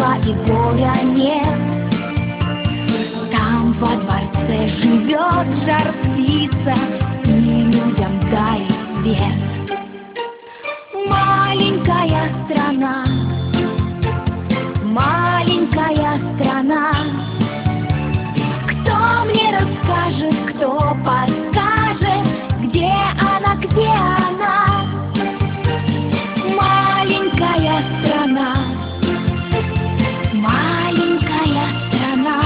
богатства и горя нет. Там во дворце живет жар-птица и людям дарит свет. Маленькая страна, маленькая страна, кто мне расскажет, кто подскажет, где она, где она? Маленькая страна, маленькая страна,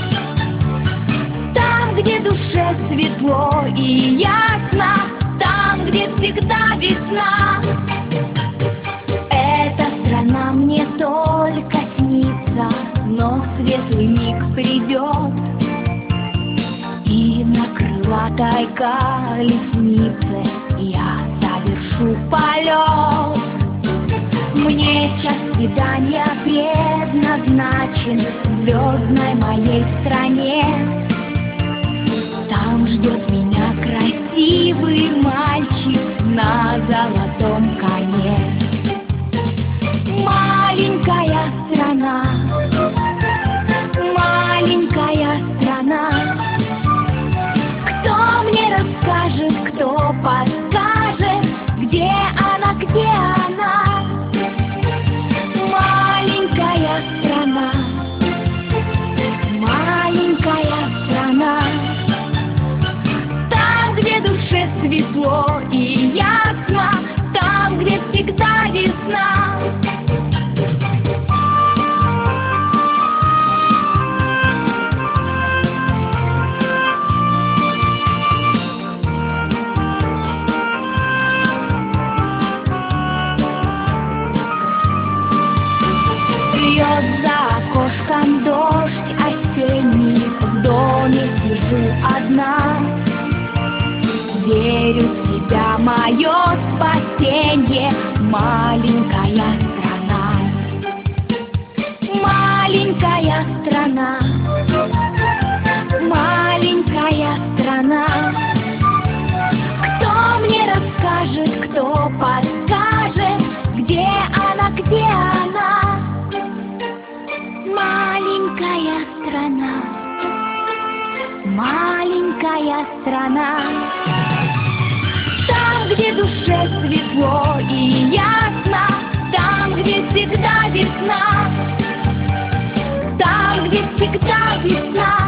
там, где душе светло и ясно, там, где всегда весна. Эта страна мне только снится, но светлый миг придет, и на крылатой колеснице я совершу полет. Мне час свидания предназначен в звездной моей стране. Там ждет меня красивый мальчик на золотом коне. Маленькая страна, маленькая страна, кто мне расскажет, кто подскажет, где она, где она? Маленькая страна, маленькая страна, там, где душе светло и ясно, там, где всегда весна. Льет за окошком дождь осенний, в доме сижу одна. Верю в себя, мое спасенье, маленькая страна. Маленькая страна, маленькая страна, кто мне расскажет, кто подскажет, где она, где она? Маленькая страна, маленькая страна, там, где душе светло и ясно, там, где всегда весна, там, где всегда весна.